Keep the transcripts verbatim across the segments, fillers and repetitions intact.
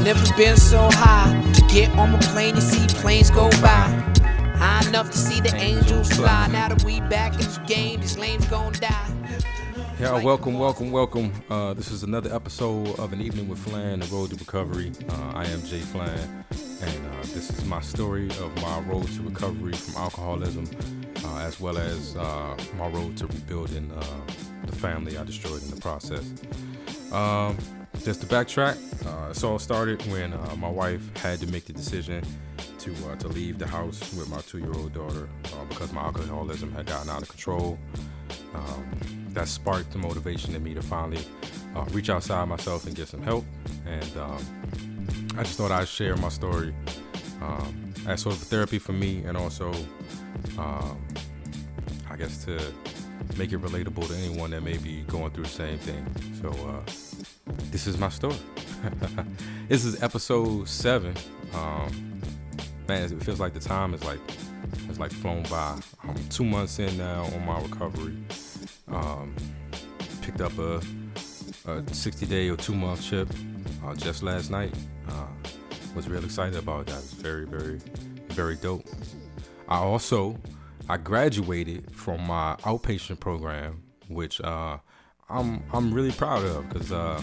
Never been so high. Get on my plane, you see planes go by. High enough to see the angels fly. Now that we back in the game, these lanes gon' die. Yeah, welcome, welcome, welcome. Uh, this is another episode of An Evening with Flan, The Road to Recovery. Uh, I am Jay Flan, and uh, this is my story of my road to recovery from alcoholism, uh, as well as uh, my road to rebuilding uh, the family I destroyed in the process. Um, just to backtrack, uh, it all started when uh, my wife had to make the decision to uh, to leave the house with my two-year-old daughter uh, because my alcoholism had gotten out of control. Um, that sparked the motivation in me to finally uh, reach outside myself and get some help. And um, I just thought I'd share my story um, as sort of therapy for me, and also, um, I guess, to make it relatable to anyone that may be going through the same thing. So uh, this is my story. This is episode seven. Um, man, it feels like the time is like it's like flown by. I'm two months in now on my recovery. Um, picked up a, a sixty day or two month chip uh, just last night. Uh, was real excited about that. It was very, very, very dope. I also, I graduated from my outpatient program, which uh, I'm I'm really proud of, because uh,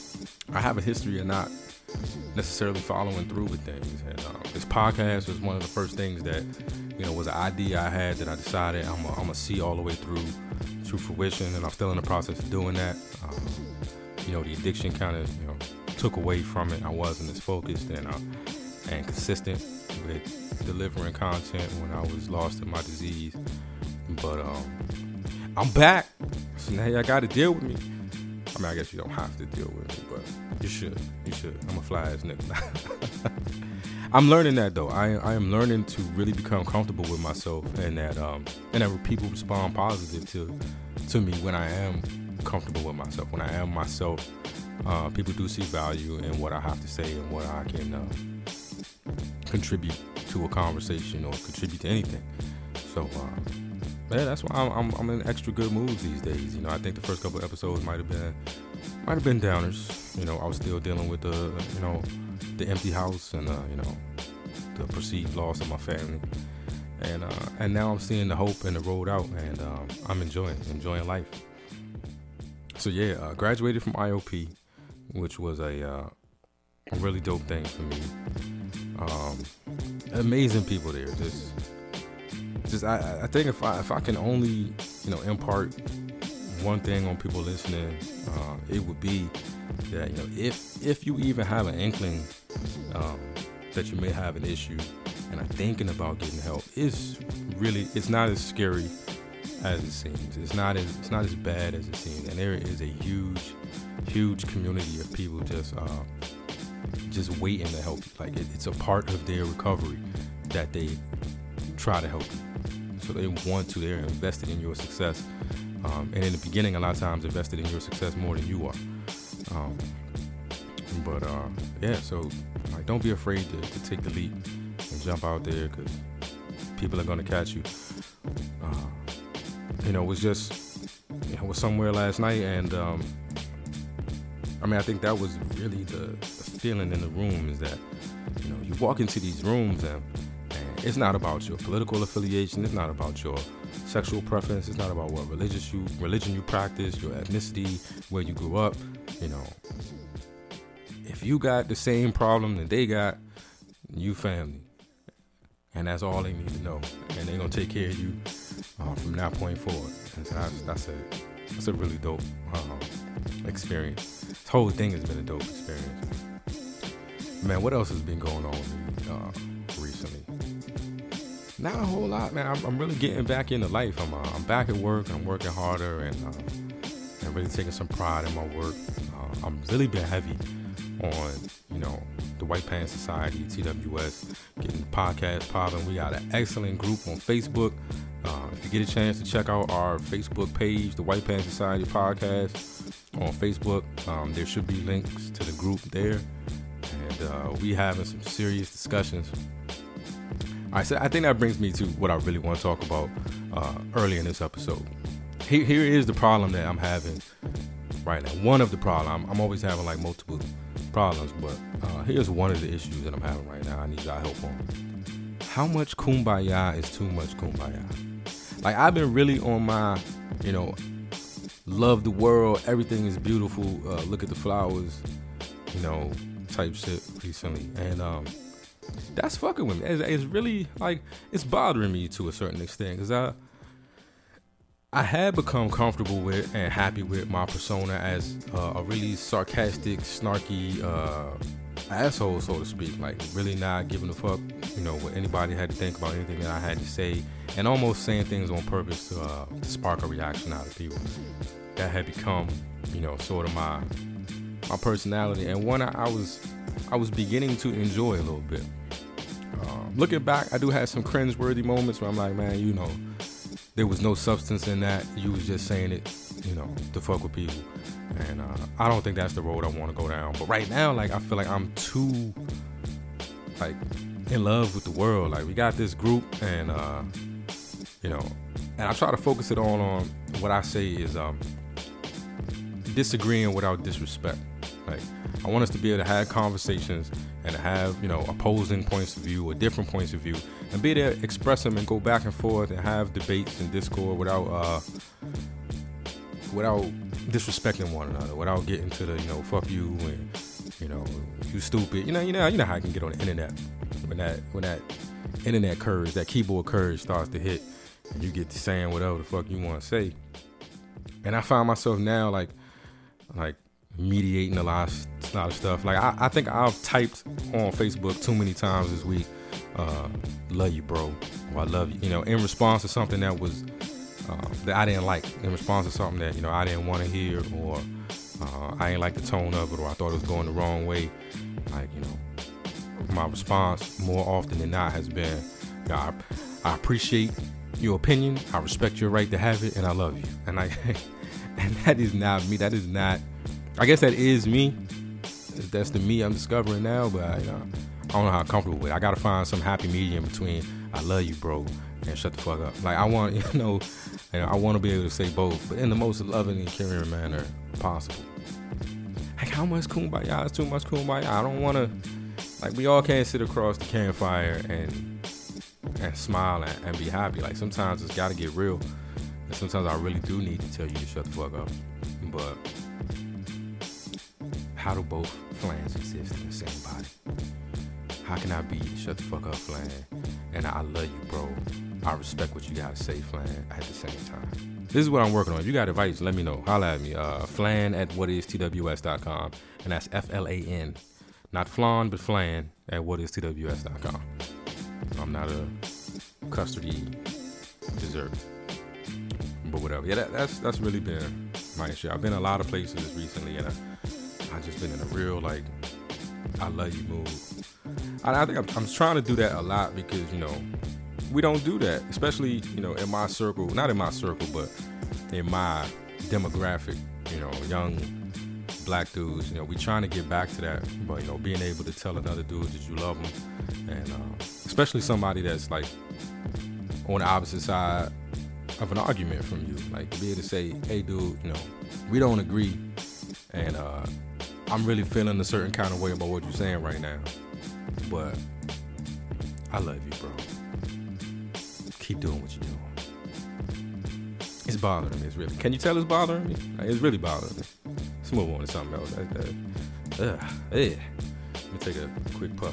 I have a history of not necessarily following through with things. And uh, this podcast was one of the first things that, you know, was an idea I had that I decided I'm gonna see all the way through to fruition, and I'm still in the process of doing that. Um, you know, the addiction kind of, you know, took away from it. I wasn't as focused and uh, and consistent with delivering content when I was lost in my disease. But um, I'm back, so now y'all got to deal with me. I mean, I guess you don't have to deal with me, but you should. You should. I'm a fly ass nigga. I'm learning that though. I I am learning to really become comfortable with myself, and that um and that people respond positive to to me when I am comfortable with myself. When I am myself, uh, people do see value in what I have to say and what I can uh, contribute to a conversation or contribute to anything. So uh, yeah, that's why I'm, I'm I'm in extra good mood these days. You know, I think the first couple of episodes might have been might have been downers. You know, I was still dealing with the you know. the empty house and uh, you know, the perceived loss of my family, and uh, and now I'm seeing the hope and the road out, and um, I'm enjoying enjoying life. So yeah, uh, graduated from I O P, which was a, uh, a really dope thing for me. Um, amazing people there. Just just I, I think if I if I can only you know impart one thing on people listening, uh, it would be that, you know, if if you even have an inkling um, that you may have an issue and are thinking about getting help, it's really it's not as scary as it seems. It's not as it's not as bad as it seems, and there is a huge, huge community of people just uh, just waiting to help you. Like it, it's a part of their recovery that they try to help you. So they want to. They're invested in your success, um, and in the beginning, a lot of times invested in your success more than you are. Um, but uh, yeah, so like, don't be afraid to, to take the leap and jump out there, because people are gonna catch you. Uh, you know, it was just you know, was somewhere last night, and um, I mean, I think that was really the, the feeling in the room, is that you know you walk into these rooms and, and it's not about your political affiliation, it's not about your sexual preference, it's not about what religious you religion you practice, your ethnicity, where you grew up. You know, if you got the same problem that they got, you family, and that's all they need to know, and they're gonna take care of you uh, from that point forward. And so that's, that's a that's a really dope uh, experience. This whole thing has been a dope experience. Man, what else has been going on with me uh, recently? Not a whole lot, man. I'm, I'm really getting back into life. I'm uh, I'm back at work. I'm working harder, and uh, and really taking some pride in my work. Uh, I'm really been heavy on, you know, the White Pants Society, T W S, getting the podcast popping. We got an excellent group on Facebook. Uh, if you get a chance to check out our Facebook page, the White Pants Society Podcast on Facebook, um, there should be links to the group there. And uh, we having some serious discussions. All right, so I think that brings me to what I really want to talk about uh, early in this episode. Here, here is the problem that I'm having right now. One of the problems, I'm, I'm always having like multiple problems, but uh, here's one of the issues that I'm having right now. I need y'all help on. How much kumbaya is too much kumbaya? Like, I've been really on my, you know, love the world, everything is beautiful, uh, look at the flowers, you know, type shit recently. And um, that's fucking with me. It's, it's really, like, it's bothering me to a certain extent, because I, I had become comfortable with and happy with my persona as uh, a really sarcastic, snarky uh, asshole, so to speak. Like, really not giving a fuck, you know, what anybody had to think about anything that I had to say, and almost saying things on purpose to, uh, to spark a reaction out of people. That had become, you know, sort of my my personality, and one I, I was I was beginning to enjoy a little bit. Um, looking back, I do have some cringe-worthy moments where I'm like, man, you know, there was no substance in that. You was just saying it, you know, to fuck with people. And uh, I don't think that's the road I want to go down. But right now, like, I feel like I'm too, like, in love with the world. Like, we got this group, and, uh, you know, and I try to focus it all on what I say is um, disagreeing without disrespect. Like, I want us to be able to have conversations and have, you know, opposing points of view or different points of view, and be able to express them and go back and forth and have debates and discord without uh, without disrespecting one another, without getting to the, you know, fuck you and, you know, you stupid. You know, you know, you know how I can get on the internet when that when that internet courage, that keyboard courage starts to hit, and you get to saying whatever the fuck you want to say. And I find myself now like like. mediating a lot of, a lot of stuff. Like, I, I think I've typed on Facebook too many times this week, uh, love you, bro, or I love you, you know, in response to something that was, uh, that I didn't like, in response to something that, you know, I didn't want to hear, or uh, I didn't like the tone of it, or I thought it was going the wrong way. Like, you know, my response more often than not has been, you know, I, I appreciate your opinion, I respect your right to have it, and I love you. And I, and that is not me. That is not, I guess that is me. That's the me I'm discovering now, but I, you know, I don't know how I'm comfortable with it. I gotta find some happy medium between I love you, bro, and shut the fuck up. Like, I want, you know, you know I want to be able to say both, but in the most loving and caring manner possible. Like, how much kumbaya is too much kumbaya? I don't want to, like, we all can't sit across the campfire and and smile and, and be happy. Like, sometimes it's gotta get real, and sometimes I really do need to tell you to shut the fuck up. But how do both Flans exist in the same body? How can I be shut the fuck up, Flan, and I love you, bro, I respect what you gotta say, Flan, at the same time? This is what I'm working on. If you got advice, let me know. Holla at me. Uh, Flan at what is T W S dot com, and that's F L A N. Not Flan, but Flan at what is T W S dot com. I'm not a custody dessert, but whatever. Yeah, that, that's that's really been my issue. I've been a lot of places recently, and I, I've just been in a real, like, I love you mood. I, I think I'm, I'm trying to do that a lot because, you know, we don't do that, especially, you know, in my circle, not in my circle, but in my demographic, you know, young black dudes, you know, we trying to get back to that, but, you know, being able to tell another dude that you love them, and uh, especially somebody that's, like, on the opposite side of an argument from you, like, to be able to say, hey, dude, you know, we don't agree, and uh, I'm really feeling a certain kind of way about what you're saying right now, but I love you, bro. Keep doing what you're doing. It's bothering me. It's really. Can you tell it's bothering me? It's really bothering me. Let's move on to something else. That, that, uh, yeah. Let me take a quick puff.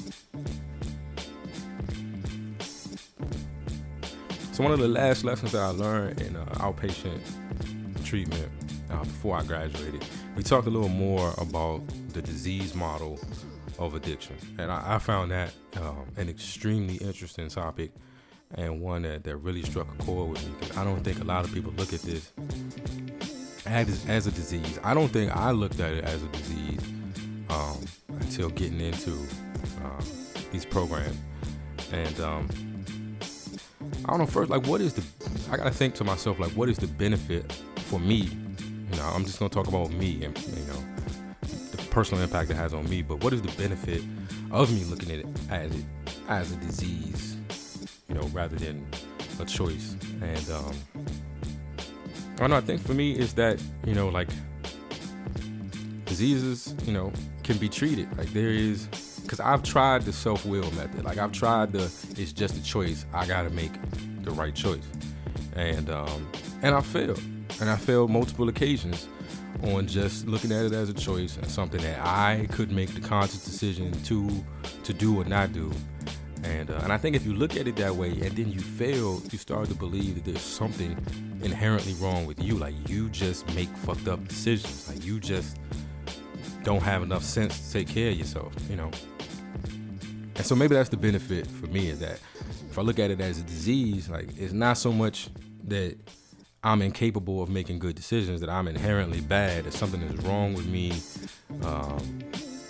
So one of the last lessons that I learned in uh, outpatient treatment uh, before I graduated, we talked a little more about the disease model of addiction, and I, I found that um, an extremely interesting topic, and one that, that really struck a chord with me, because I don't think a lot of people look at this as, as a disease. I don't think I looked at it as a disease um, until getting into uh, these programs. And um, I don't know, first, like, what is the, I gotta think to myself, like, what is the benefit for me? You know, I'm just gonna talk about me and, you know, the personal impact it has on me, but what is the benefit of me looking at it as it as a disease, you know, rather than a choice? And um I don't know, I think for me is that, you know, like, diseases, you know, can be treated. Like there is, because I've tried the self-will method. Like I've tried the, it's just a choice. I got to make the right choice. And, um, and I failed. And I failed multiple occasions on just looking at it as a choice and something that I could make the conscious decision to, to do or not do. And, uh, and I think if you look at it that way and then you fail, you start to believe that there's something inherently wrong with you. Like you just make fucked up decisions. Like you just don't have enough sense to take care of yourself, you know? And so maybe that's the benefit for me, is that if I look at it as a disease, like it's not so much that I'm incapable of making good decisions, that I'm inherently bad, that something is wrong with me um,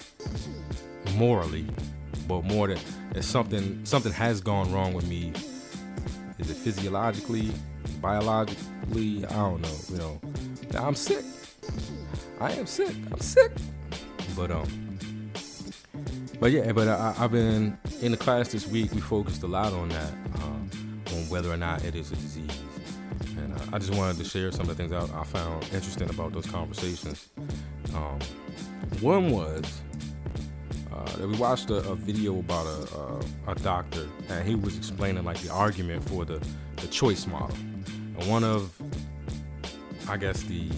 morally, but more that, that something something has gone wrong with me. Is it physiologically, biologically? I don't know. You know, I'm sick. I am sick. I'm sick. But um, but yeah. But I, I've been in the class this week. We focused a lot on that, um, on whether or not it is a disease. And uh, I just wanted to share some of the things I, I found interesting about those conversations. Um, one was uh, that we watched a, a video about a, a, a doctor, and he was explaining like the argument for the, the choice model. And one of, I guess, the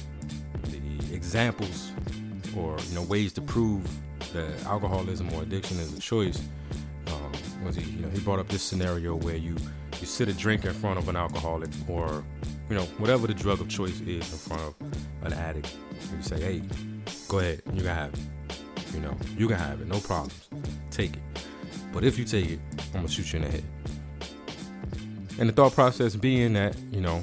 the examples or you know ways to prove that alcoholism or addiction is a choice um, was he you know he brought up this scenario where you. You sit a drink in front of an alcoholic or, you know, whatever the drug of choice is in front of an addict. And you say, hey, go ahead, you can have it. You know, you can have it, no problems. Take it. But if you take it, I'm going to shoot you in the head. And the thought process being that, you know,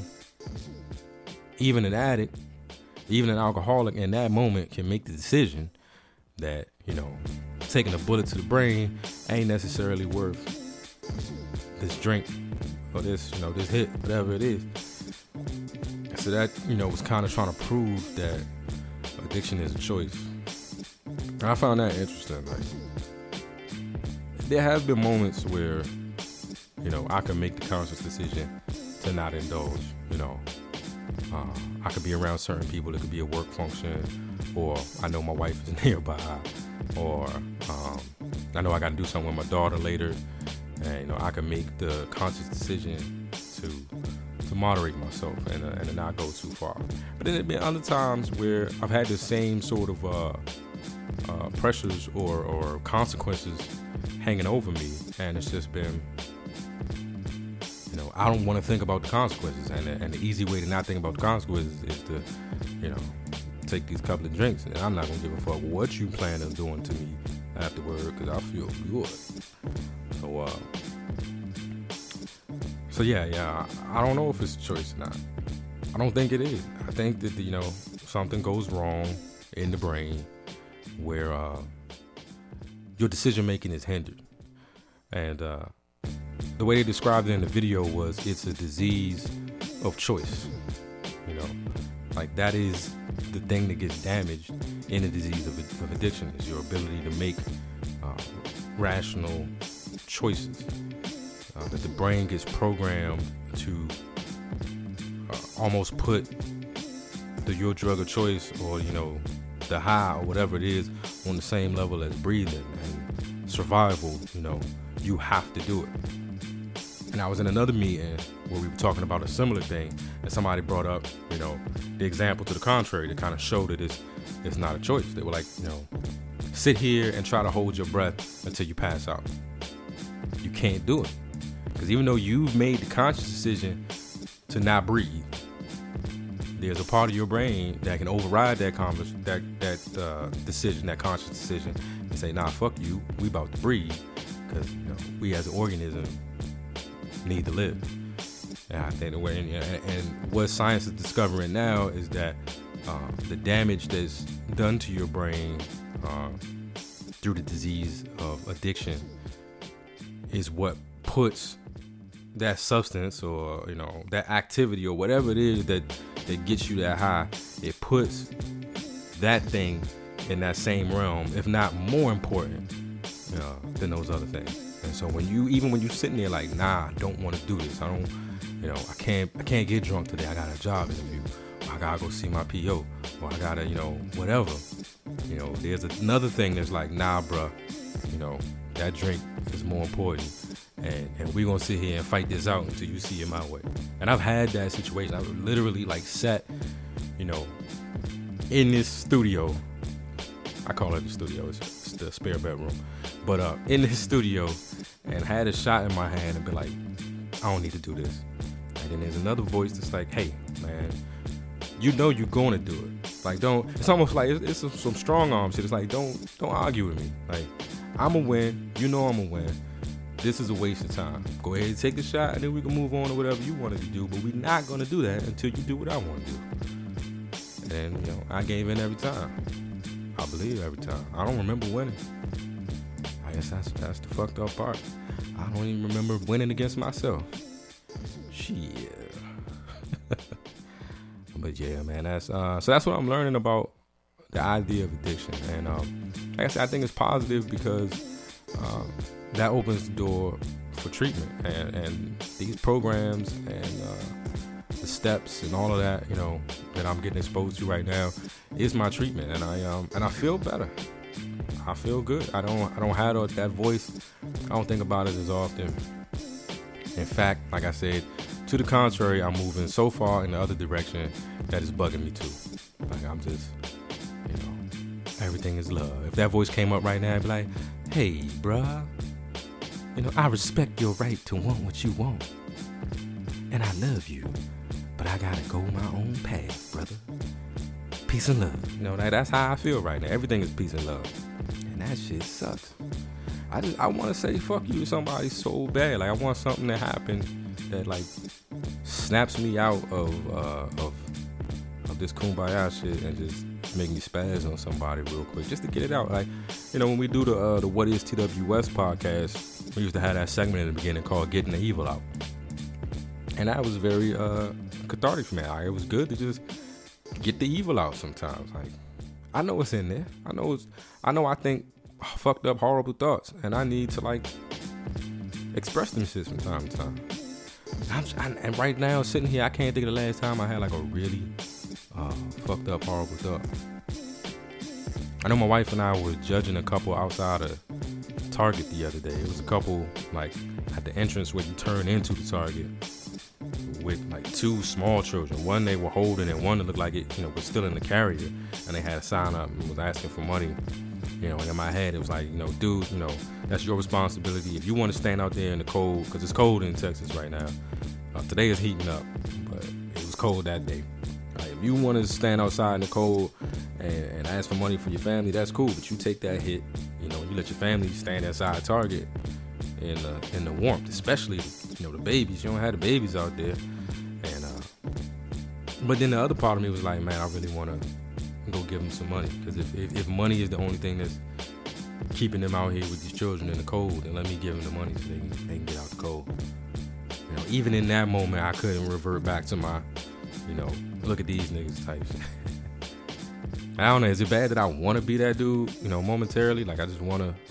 even an addict, even an alcoholic in that moment can make the decision that, you know, taking a bullet to the brain ain't necessarily worth this drink or this, you know, this hit, whatever it is. So that, you know, was kind of trying to prove that addiction is a choice. And I found that interesting. Like, there have been moments where, you know, I can make the conscious decision to not indulge, you know. Uh, I could be around certain people. It could be a work function, or I know my wife is nearby, or um, I know I got to do something with my daughter later. And, you know, I can make the conscious decision to to moderate myself and, uh, and to not go too far. But then there have been other times where I've had the same sort of uh, uh, pressures or, or consequences hanging over me. And it's just been, you know, I don't want to think about the consequences. And, and the easy way to not think about the consequences is to, you know, take these couple of drinks. And I'm not going to give a fuck what you plan on doing to me afterward, because I feel good. So, uh, so yeah, yeah, I don't know if it's a choice or not. I don't think it is. I think that, you know, something goes wrong in the brain where uh, your decision making is hindered. And uh, the way they described it in the video was it's a disease of choice. You know, like that is the thing that gets damaged in a disease of, of addiction, is your ability to make uh, rational choices. Uh, that the brain gets programmed to uh, almost put the your drug of choice, or you know, the high or whatever it is, on the same level as breathing and survival. You know, you have to do it. And I was in another meeting where we were talking about a similar thing, and somebody brought up, you know, the example to the contrary to kind of show that it's it's not a choice. They were like, you know, sit here and try to hold your breath until you pass out. You can't do it. Because even though you've made the conscious decision to not breathe, there's a part of your brain that can override that convers- that that uh, decision, that conscious decision, and say, nah, fuck you, we about to breathe. Because, you know, we as an organism need to live. And I think the way, and, and what science is discovering now is that uh, the damage that's done to your brain uh, through the disease of addiction is what puts that substance, or you know, that activity, or whatever it is that that gets you that high, it puts that thing in that same realm, if not more important uh, than those other things. And so when you, even when you're sitting there like, nah, I don't want to do this, I don't, you know, I can't, I can't get drunk today, I got a job interview, or I gotta go see my P O, or I gotta, you know, whatever. You know, there's another thing that's like, nah, bruh, you know, that drink is more important. And, and we're going to sit here and fight this out until you see it my way. And I've had that situation. I've literally like sat, you know, in this studio. I call it the studio. It's, it's the spare bedroom. But uh, in this studio and had a shot in my hand and be like, I don't need to do this. And then there's another voice that's like, hey, man, you know you're going to do it. Like, don't, it's almost like, it's, it's some, some strong arm shit. It's like, don't, don't argue with me. Like, I'm a win. You know I'm a win. This is a waste of time. Go ahead and take the shot, and then we can move on to whatever you wanted to do. But we're not going to do that until you do what I want to do. And, you know, I gave in every time. I believe every time. I don't remember winning. I guess that's, that's the fucked up part. I don't even remember winning against myself. Shit. But yeah, man, that's uh, so that's what I'm learning about the idea of addiction. And um, like I said, I think it's positive because um, that opens the door for treatment, and, and these programs and uh, the steps and all of that, you know, that I'm getting exposed to right now is my treatment, and I um and I feel better. I feel good. I don't I don't have that voice. I don't think about it as often. In fact, like I said, to the contrary, I'm moving so far in the other direction that is bugging me too. Like, I'm just, you know, everything is love. If that voice came up right now, I'd be like, hey, bruh, you know, I respect your right to want what you want. And I love you, but I gotta go my own path, brother. Peace and love. You know, that, that's how I feel right now. Everything is peace and love. And that shit sucks. I just, I want to say fuck you to somebody so bad. Like, I want something to happen that, like, snaps me out of uh, of of this kumbaya shit and just make me spaz on somebody real quick, just to get it out. Like, you know, when we do the uh, the What Is T W S podcast, we used to have that segment in the beginning called Getting the Evil Out. And that was very uh, cathartic for me. Like, it was good to just get the evil out sometimes. Like, I know what's in there. I know it's, I know I think fucked up, horrible thoughts, and I need to, like, express them shit from time to time. I'm, I, and right now, sitting here, I can't think of the last time I had, like, a really uh, fucked up, horrible thought. I know my wife and I were judging a couple outside of Target the other day. It was a couple, like, at the entrance where you turn into the Target with, like, two small children. One they were holding, and one that looked like it, you know, was still in the carrier, and they had a sign up and was asking for money. You know, in my head, it was like, you know, dude, you know, that's your responsibility. If you want to stand out there in the cold, because it's cold in Texas right now. Uh, today is heating up, but it was cold that day. Right, if you want to stand outside in the cold and, and ask for money for your family, that's cool. But you take that hit, you know, you let your family stand outside Target in the, in the warmth, especially, you know, the babies. You don't have the babies out there. And uh, but then the other part of me was like, man, I really want to go give them some money, because if, if if money is the only thing that's keeping them out here with these children in the cold, then let me give them the money so they can, they can get out the cold. You know, even in that moment, I couldn't revert back to my, you know, look at these niggas type shit. I don't know, is it bad that I want to be that dude, you know, momentarily? Like, I just want to,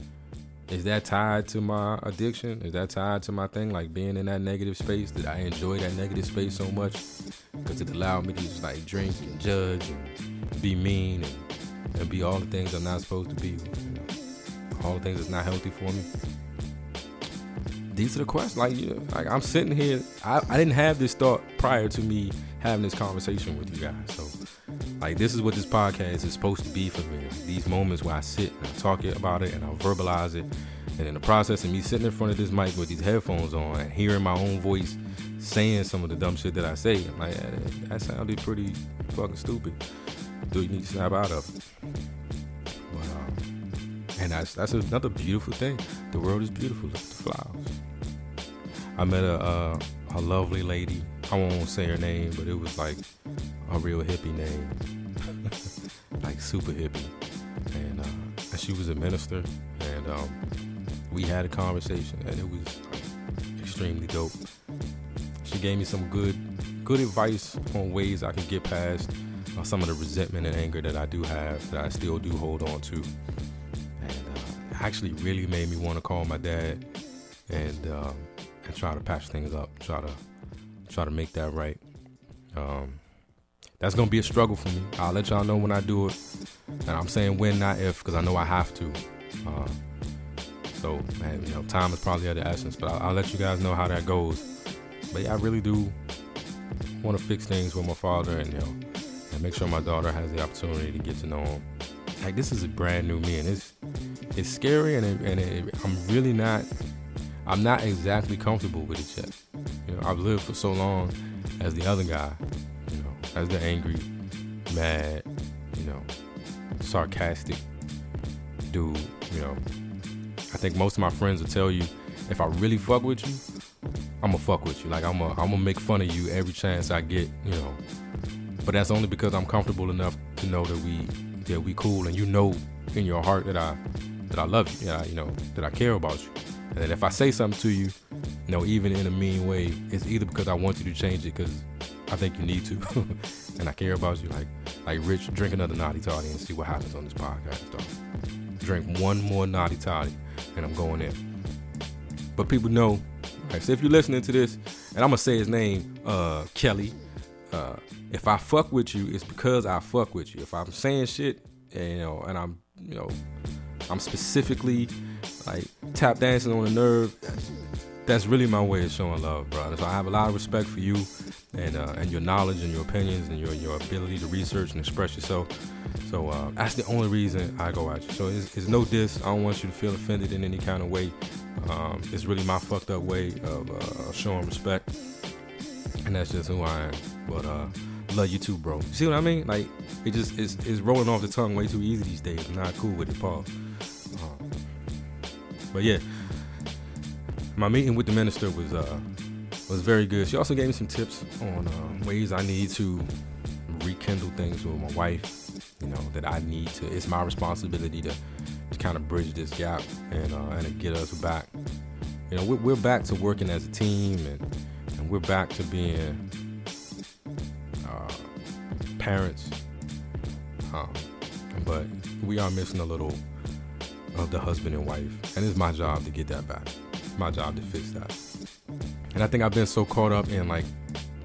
is that tied to my addiction? Is that tied to my thing, like being in that negative space? Did I enjoy that negative space so much because it allowed me to just, like, drink and judge and be mean and, and be all the things I'm not supposed to be, you know, all the things that's not healthy for me? These are the questions. Like, you know, like I'm sitting here, I, I didn't have this thought prior to me having this conversation with you guys. So, like, this is what this podcast is supposed to be for me. Like, these moments where I sit and I talk about it and I verbalize it, and in the process of me sitting in front of this mic with these headphones on and hearing my own voice saying some of the dumb shit that I say, I'm like, yeah, that, that sounded pretty fucking stupid. Do you need to snap out of it? But, um, and that's that's another beautiful thing. The world is beautiful. Look at the flowers. I met a uh, a lovely lady. I won't say her name, but it was like a real hippie name, like super hippie. And, uh, and she was a minister, and um, we had a conversation, and it was like, extremely dope. She gave me some good good advice on ways I can get past uh, some of the resentment and anger that I do have, that I still do hold on to. And uh, it actually really made me want to call my dad and um, and try to patch things up, try to try to make that right. Um, that's gonna be a struggle for me. I'll let y'all know when I do it. And I'm saying when, not if, because I know I have to. Uh, so, man, you know, time is probably of the essence, but I'll, I'll let you guys know how that goes. But yeah, I really do want to fix things with my father, and you know, and make sure my daughter has the opportunity to get to know him. Like, this is a brand new me, and it's it's scary, and it, and it, I'm really not. I'm not exactly comfortable with it yet. You know, I've lived for so long as the other guy, you know, as the angry, mad, you know, sarcastic dude. You know, I think most of my friends will tell you, if I really fuck with you, I'm gonna fuck with you. Like, I'm gonna, I'm gonna make fun of you every chance I get, you know. But that's only because I'm comfortable enough to know that we, that we cool, and you know in your heart that I, that I love you, that I, you know, that I care about you. And then if I say something to you, you know, even in a mean way, it's either because I want you to change it because I think you need to, and I care about you. Like, like Rich, drink another Naughty Toddy and see what happens on this podcast. Dog. Drink one more Naughty Toddy, and I'm going in. But people know, right? So if you're listening to this, and I'm gonna say his name, uh, Kelly. Uh, if I fuck with you, it's because I fuck with you. If I'm saying shit, and, you know, and I'm, you know, I'm specifically like tap dancing on a nerve, that's really my way of showing love, brother. So I have a lot of respect for you, and uh, and your knowledge and your opinions and your, your ability to research and express yourself. So uh, that's the only reason I go at you. So it's, it's no diss. I don't want you to feel offended in any kind of way. Um, it's really my fucked up way of uh, showing respect, and that's just who I am. But uh, love you too, bro. You see what I mean? Like, it just it's, it's rolling off the tongue way too easy these days. I'm not cool with it, Paul. Um, but yeah, my meeting with the minister was uh, was very good. She also gave me some tips on uh, ways I need to rekindle things with my wife. You know, that I need to. It's my responsibility to, to kind of bridge this gap and uh, and to get us back. You know, we're, we're back to working as a team, and and we're back to being uh, parents. Um, but we are missing a little of the husband and wife, and it's my job to get that back. It's my job to fix that. And I think I've been so caught up in like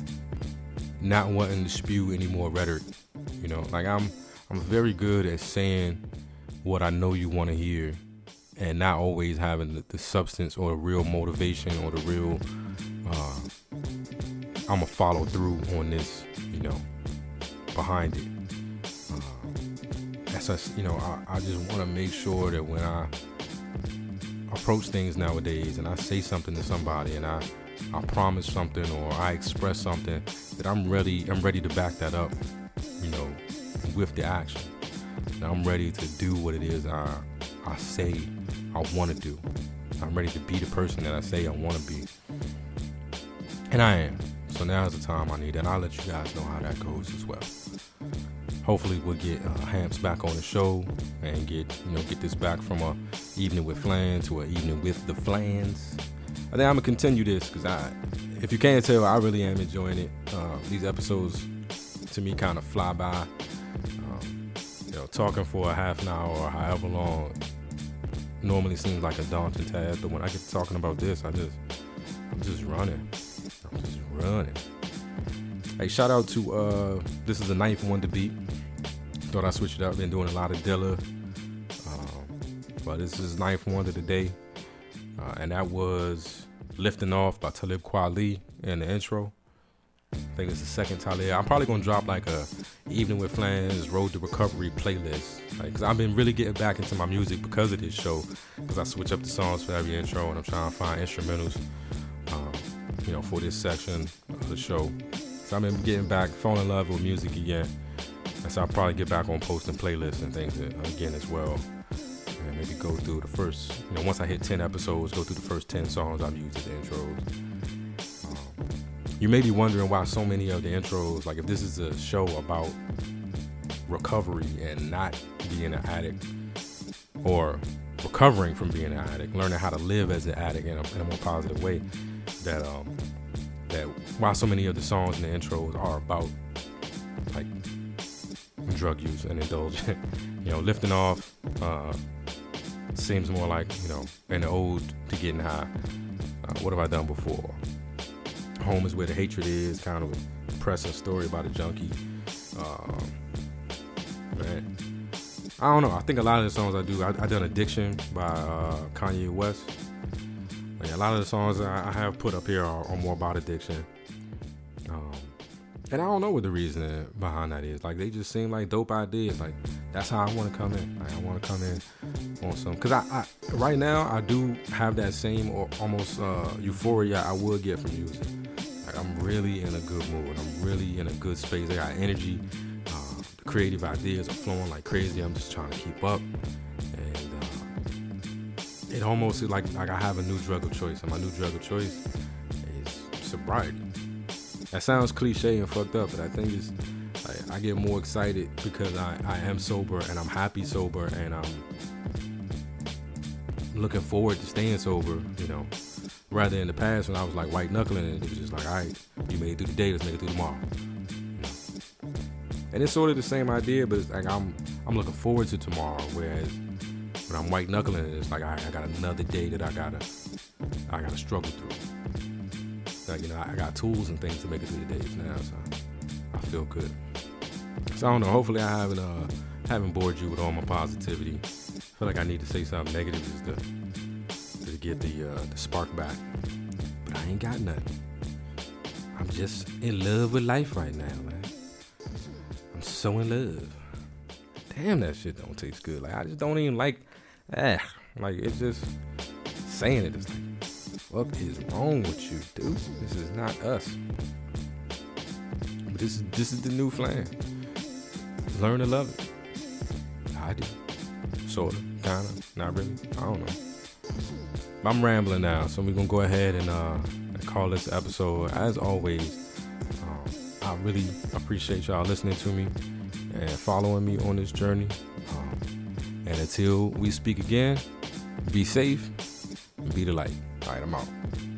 not wanting to spew any more rhetoric. You know, like I'm I'm very good at saying what I know you want to hear, and not always having the, the substance or the real motivation or the real uh, I'm gonna follow through on this, you know, behind it. Uh, as I, you know, I, I just want to make sure that when I approach things nowadays and I say something to somebody and I, I promise something or I express something, that I'm ready, I'm ready to back that up, you know, with the action. That I'm ready to do what it is I, I say I want to do. I'm ready to be the person that I say I want to be. And I am. So now's the time I need, and I'll let you guys know how that goes as well. Hopefully we'll get uh, Hamps back on the show and get, you know, get this back from a evening with Flan to an evening with the Flans. I think I'm gonna continue this because I, if you can't tell, I really am enjoying it. Uh, these episodes to me kind of fly by. Um, you know, talking for a half an hour or however long normally seems like a daunting task, but when I get to talking about this, I just, I'm just running. I'm just running. Hey, shout out to, uh, this is the ninth one to beat. Thought I switched it up. Been doing a lot of Dilla. Um, but this is ninth one of the day. Uh, and that was Lifting Off by Talib Kweli in the intro. I think it's the second Talib. I'm probably going to drop like a Evening with Flans Road to Recovery playlist. Like, cause I've been really getting back into my music because of this show. Because I switch up the songs for every intro and I'm trying to find instrumentals, um, you know, for this section of the show. So I've been getting back, falling in love with music again. And so I'll probably get back on posting playlists and things again as well. And maybe go through the first, you know, once I hit ten episodes, go through the first ten songs I've used as intros. Um, you may be wondering why so many of the intros, like if this is a show about recovery and not being an addict or recovering from being an addict, learning how to live as an addict in a, in a more positive way, that um, that why so many of the songs in the intros are about like drug use and indulgence. You know, Lifting Off uh, seems more like, you know, an ode to getting high. Uh, what have I done before? Home is where the hatred is, kind of a depressing story about a junkie. Um, man. I don't know. I think a lot of the songs I do, I, I done Addiction by uh, Kanye West. Like, a lot of the songs I, I have put up here are, are more about addiction. Um, and I don't know what the reason behind that is. Like, they just seem like dope ideas. Like, that's how I want to come in. Like, I want to come in on some. Because I, I, right now, I do have that same or almost uh, euphoria I would get from music. Like, I'm really in a good mood. I'm really in a good space. I got energy. Uh, the creative ideas are flowing like crazy. I'm just trying to keep up. And uh, it almost is like, like I have a new drug of choice. And my new drug of choice is sobriety. That sounds cliche and fucked up, but I think it's, I, I get more excited because I, I am sober and I'm happy sober and I'm looking forward to staying sober, you know, rather in the past when I was like white knuckling and it was just like, all right, you made it through the day, let's make it through tomorrow. You know? And it's sort of the same idea, but it's like I'm I'm looking forward to tomorrow, whereas when I'm white knuckling, it's like, all right, I got another day that I gotta I gotta struggle through. Like, you know, I got tools and things to make it through the days now, so I feel good. So I don't know. Hopefully, I haven't uh, haven't bored you with all my positivity. I feel like I need to say something negative just to to get the uh, the spark back, but I ain't got nothing. I'm just in love with life right now, man. I'm so in love. Damn, that shit don't taste good. Like, I just don't even like. Ah, like, it's just saying it. It's like, what is wrong with you, dude? This is not us. But this is this is the new Flan. Learn to love it. I do. Sorta, kinda, not really. I don't know. I'm rambling now, so we're gonna go ahead and uh call this episode. As always, um, I really appreciate y'all listening to me and following me on this journey. Um, and until we speak again, be safe and be the light. All right, I'm out.